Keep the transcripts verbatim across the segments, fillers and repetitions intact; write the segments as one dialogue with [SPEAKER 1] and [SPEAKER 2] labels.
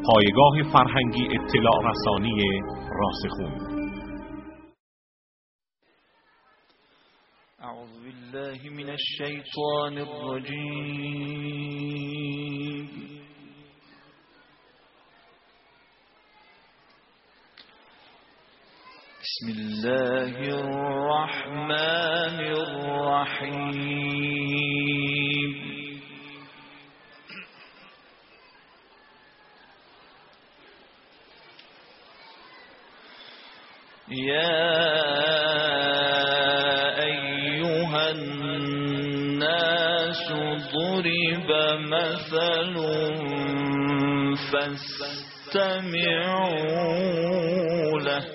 [SPEAKER 1] پایگاه فرهنگی اطلاع رسانی راسخون.
[SPEAKER 2] اعوذ بالله من الشیطان الرجیم. بسم الله الرحمن الرحیم. یا ایها الناس ضرب مثل فاستمعوا له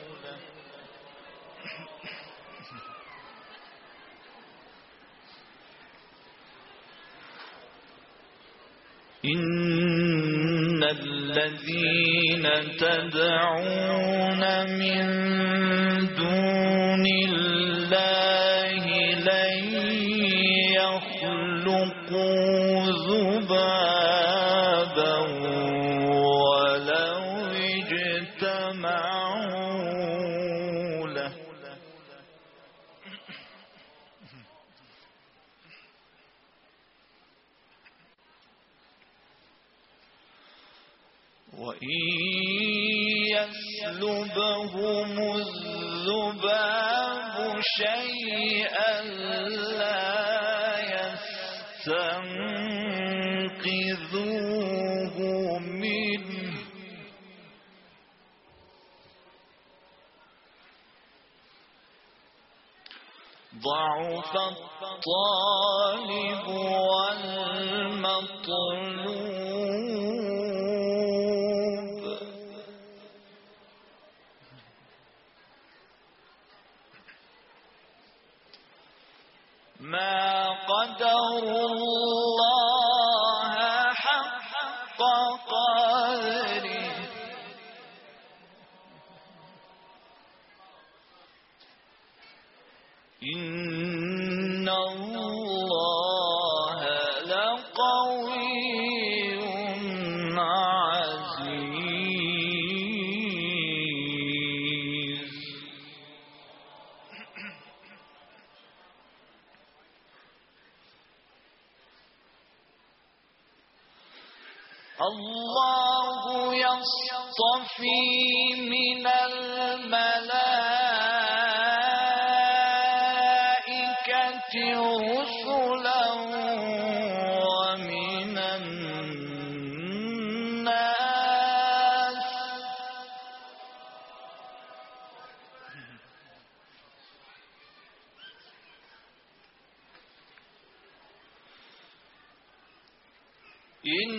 [SPEAKER 2] إن الذين تدعون من دون الله لن يخلقوا ذبابا ولو اجتمعوا له وَإِن يَسْلُبْهُمُ الذُّبَابُ شَيْئًا لَّا يَسْتَنقِذُوهُ مِنْهُ ضَعُفَ الطَّالِبُ وَالْمَطْلُوبُ. ما قدروا الله حق قدره إن الله لقوي عزيز. الله يصطفي من الملائكة رسلا ومن الناس إن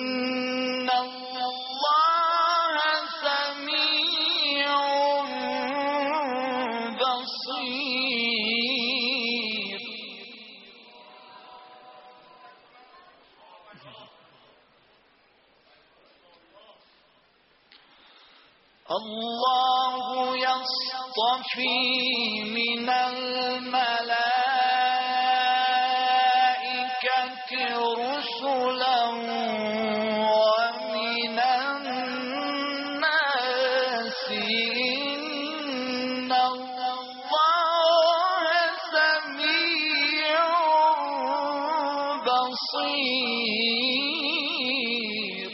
[SPEAKER 2] الله سميع بصير. الله يصطفي من الملائكة رسلا ومن الناس إن الله سميع بصير.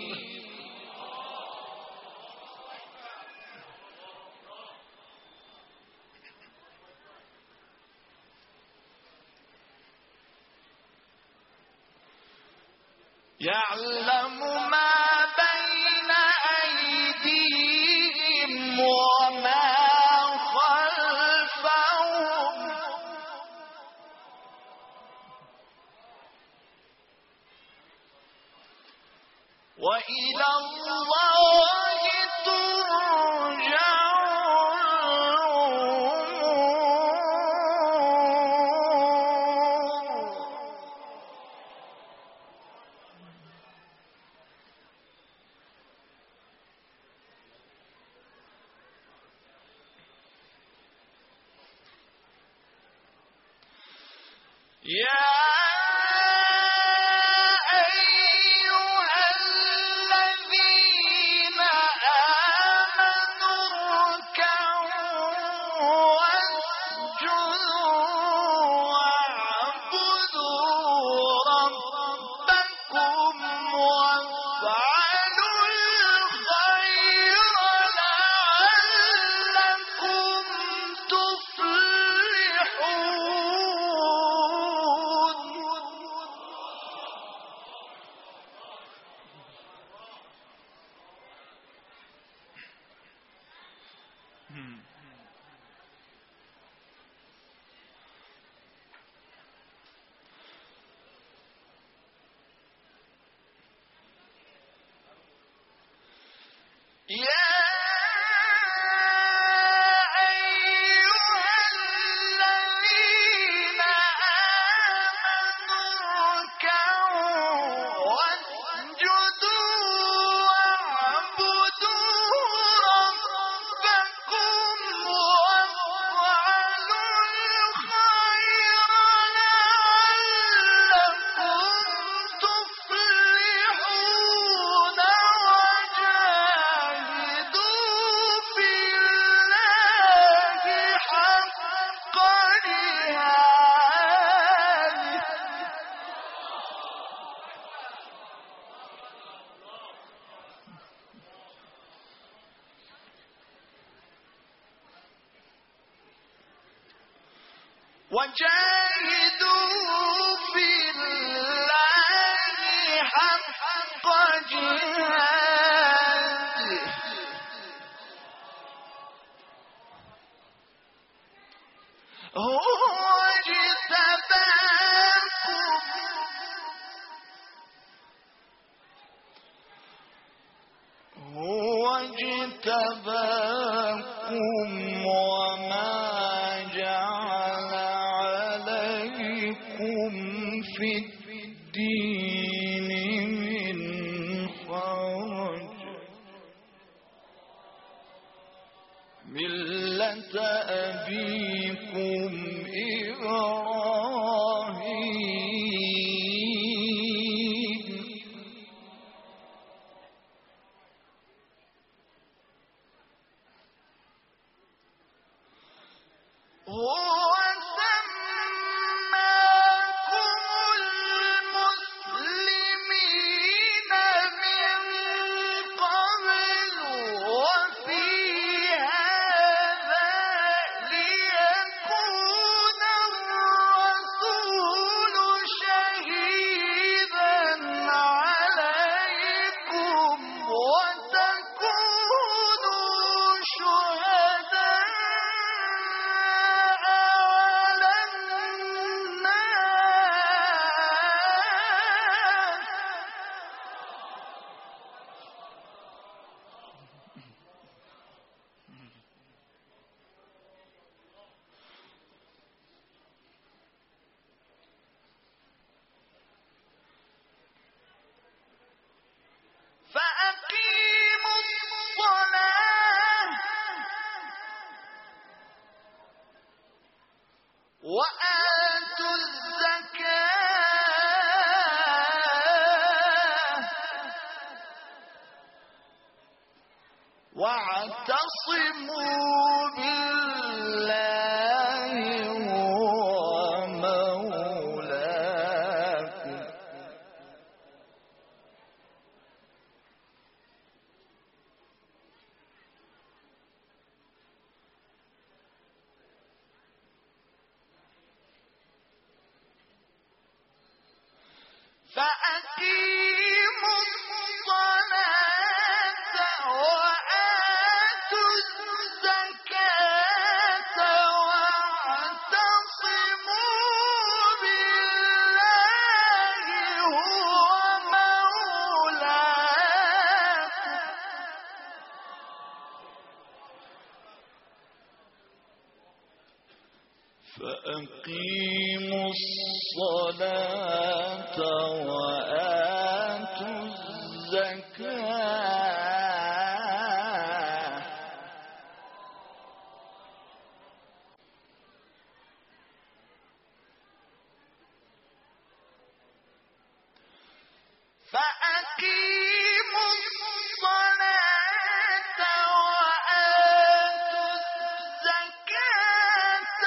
[SPEAKER 2] يعلم ما بين أيديهم وما خلفهم وإلى الله ترجع يا أيها الذين وجاهدوا في الله حق جهاده هو اجتباكم هو اجتباكم وما جعل عليكم في الدين من حرج ملة أبيكم إبراهيم هو سماكم المسلمين من قبل وفي هذا ليكون الرسول شهيدا عليكم وتكونوا شهداء على فأقيموا الصلاة وآتوا الزكاة واعتصموا بالله هو مولاكم فأقيموا الصلاة وآتوا الزكاة واعتصموا بالله هو مولاكم فأقيموا الصلاة وآتوا الزكاة فأقيموا الصلاة وآتوا الزكاة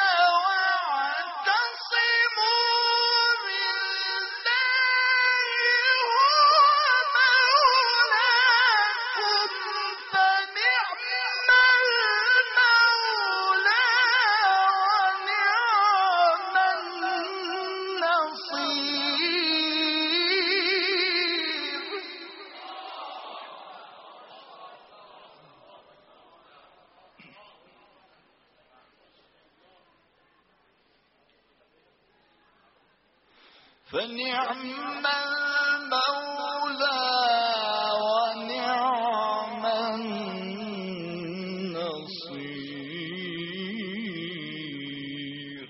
[SPEAKER 2] واعتصموا بالله هو مولاكم
[SPEAKER 3] فنعم المولى ونعم النصير.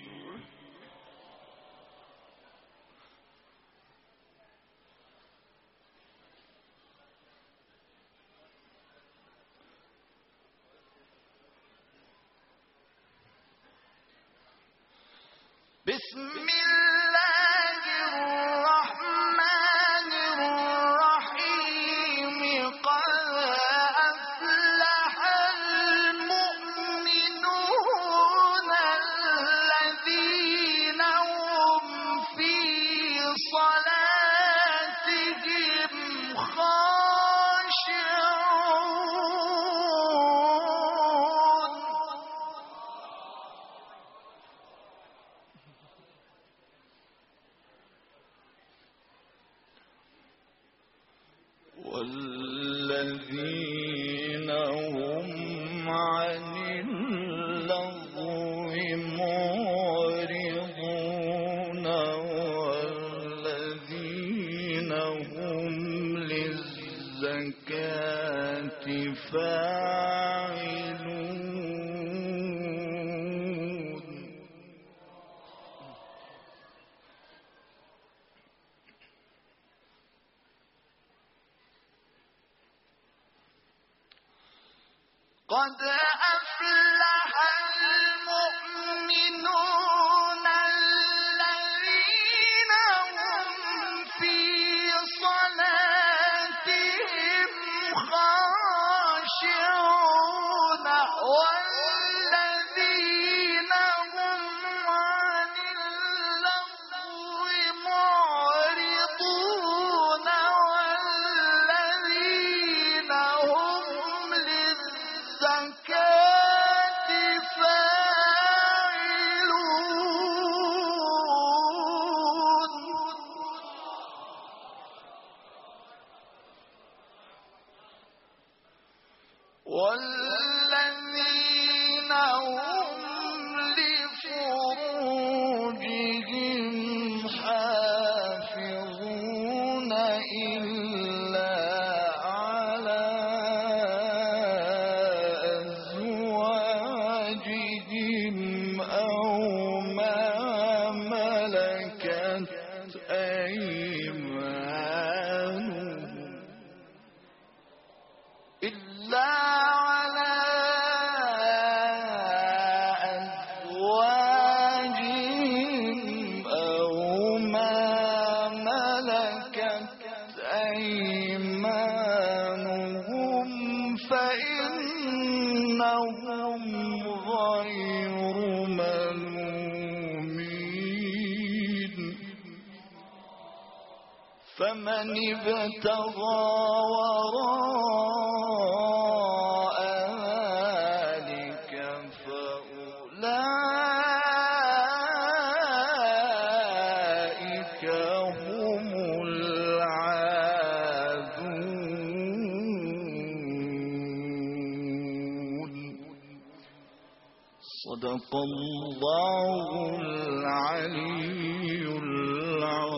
[SPEAKER 3] بسم الله الرحمن الرحيم. قد أفلح المؤمنون الذين هم في صلاتهم خاشعون. والذين هم عن اللغو معرضون والذين هم للزكاة فاعلون. قد أفلح المؤمنون الذين هم في صلاتهم خاشعون والذين هم عن اللغو معرضون والذين هم للزكاة فاعلون. والذين هم لفروجهم حافظون إلا على أزواجهم أو ما ملكت أيمانهم إلا على أزواجهم أو ما ملكت أيمانهم فإنهم غير ملومين. فمن ابتغى وراء ذلك فأولئك هم العادون. صدق الله العلي العظيم.